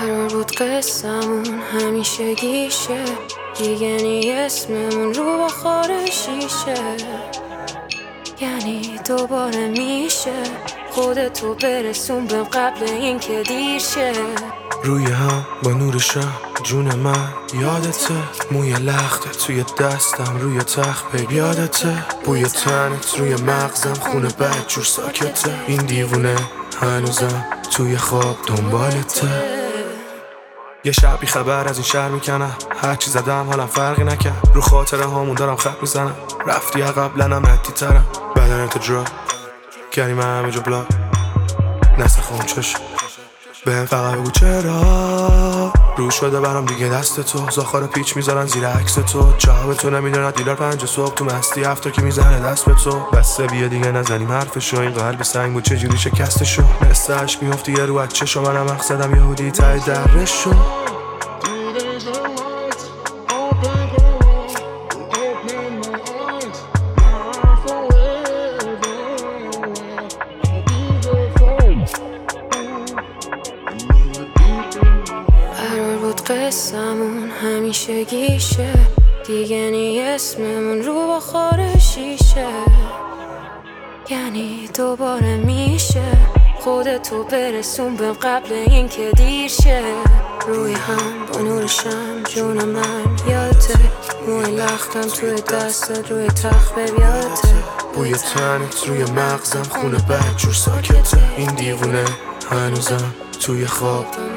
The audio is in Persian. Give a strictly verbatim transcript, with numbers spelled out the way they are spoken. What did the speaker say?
قرار بود قصمون همیشه گیشه، یعنی اسممون رو بخار شیشه، یعنی دوباره میشه خودتو برسون به قبل این که دیر شه. روی هم با نور شم جون من یادته، موی لخته توی دستم روی تخت بی یادته، بوی تنت روی مغزم خونه بد جور ساکته، این دیوونه هنوزم توی خواب دنبالته. یه شب بی خبر از این شهر میکنم، هرچی زدم حالم فرقی نکرد، رو خاطره هامون دارم خط میزنم، رفتی عقب لنم ردی ترم، بدنت درا کردیم همه جا بلاک نسل خون چشم بهم فقط بگو چرا رو شده برام دیگه دست تو، زاخار پیچ میذارن زیر عکس تو، جواب تو نمیدونن دیلر پنج صبح تو مستی هفته که میزنه دست به تو، بسته بیا دیگه نزنیم حرفشو، این قلب سنگ بود چجوری شکستشو، مثل عشق میفتی یه رو چشو، منم مقصدم یهودی تای درشو. قرار بود قصمون همیشه گیشه، دیگه نی اسممون رو بخار شیشه، یعنی دوباره میشه خودتو برسون به قبل این که دیر شه. روی هم با نور شم جون من یادته، موی لختم توی دستت روی تخت بی یادته، بوی تنت روی مغزم خونه بد جور ساکته، این دیوونه هنوزم توی خواب